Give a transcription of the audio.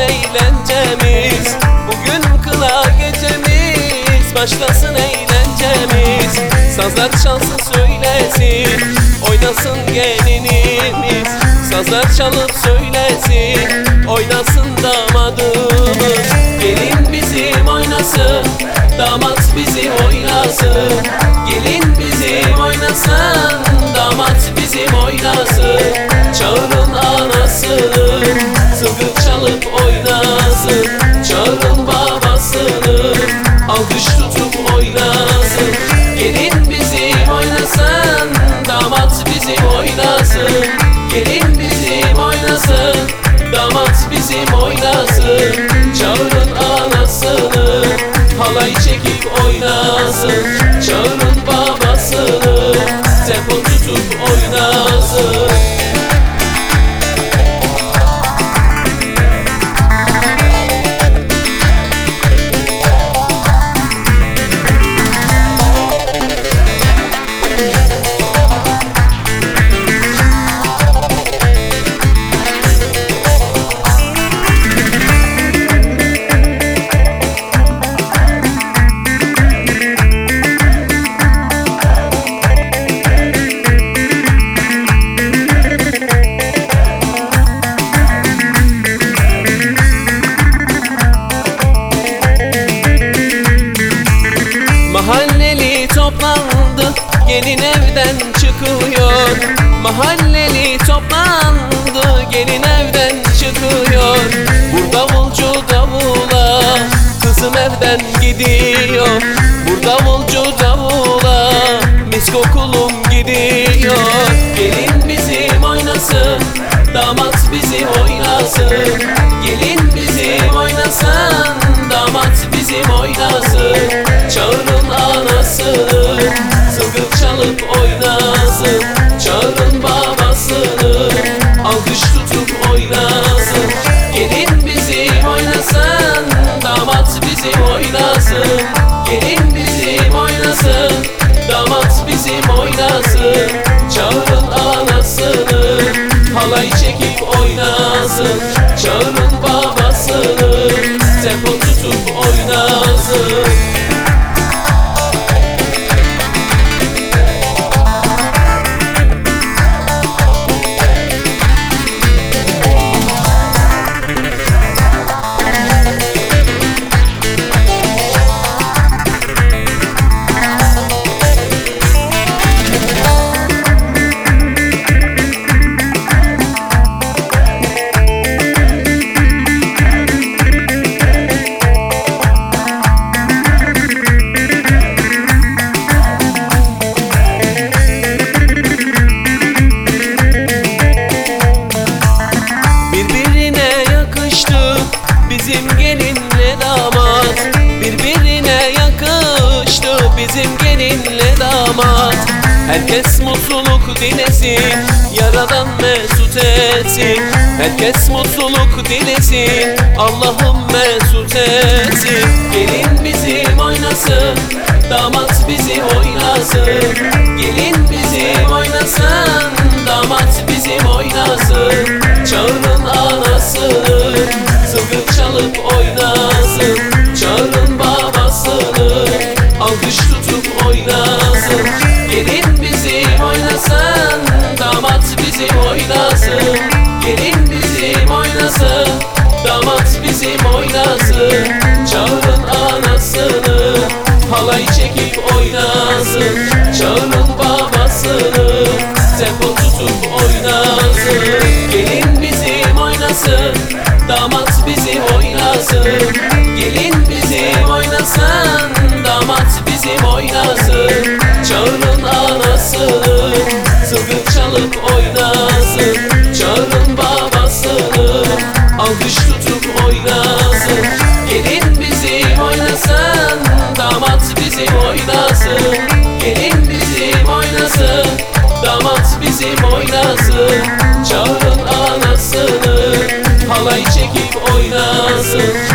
eğlencemiz. Bugün kına gecemiz, başlasın eğlencemiz. Sazlar çalsın söylesin, oynasın gelinimiz. Sazlar çalıp söylesin, oynasın damadımız. Gelin bizim oynasın, damat bizim oynasın. Gelin bizim oynasın, damat bizim oynasın. Çağırın anasını, zılgıt çalıp oynasın. Çağırın babasını, alkış tutup oynasın. Gelin bizim oynasın, damat bizim oynasın. Gelin bizim oynasın, damat bizim oynasın. Çağırın anasını, halay çekip oynasın. Çağırın babasını, tempo tutup oynasın. Mahalleli toplandı, gelin evden çıkıyor. Mahalleli toplandı, gelin evden çıkıyor. Bu davulcu davula, kızım evden gidiyor. Bu davulcu davula, mis kokulum gidiyor. Gelin bizim oynasın, damat bizim oynasın. Gelin bizim oynasın, damat bizim oynasın. Çağırın anasını, zılgıt çalıp oynasın. Çağırın babasını, alkış tutup oynasın. Gelin bizim oynasın, damat bizim oynasın. Gelin bizim oynasın, damat bizim oynasın. Çağırın anasını, halay çekip oynasın. Çağırın babasını, tempo tutup oynasın. Bizim gelinle damat, birbirine yakıştı bizim gelinle damat. Herkes mutluluk dilesin, yaradan mesut etsin. Herkes mutluluk dilesin, Allah'ım mesut etsin. Gelin bizim oynasın, damat bizim oynasın. Gelin bizim oynasın, damat bizim oynasın. Çağırın anasını, zılgıt çalıp oynasın. Çağırın babasını, alkış tutup oynasın. Gelin bizim oynasın, damat bizim oynasın. Gelin bizim oynasın, damat bizim oynasın. Çağırın anasını, halay çekip oynasın. Çağırın babasını, tempo tutup oynasın. Gelin bizim oynasın, damat bizim oynasın. Gelin bizim oynasın, damat bizim oynasın. Çağırın anasını, zılgıt çalıp oynasın. Çağırın babasını, alkış tutup oynasın. Gelin bizim oynasın, damat bizim oynasın. Gelin bizim oynasın, damat bizim oynasın. Çağırın anasını, halay çekip oynasın.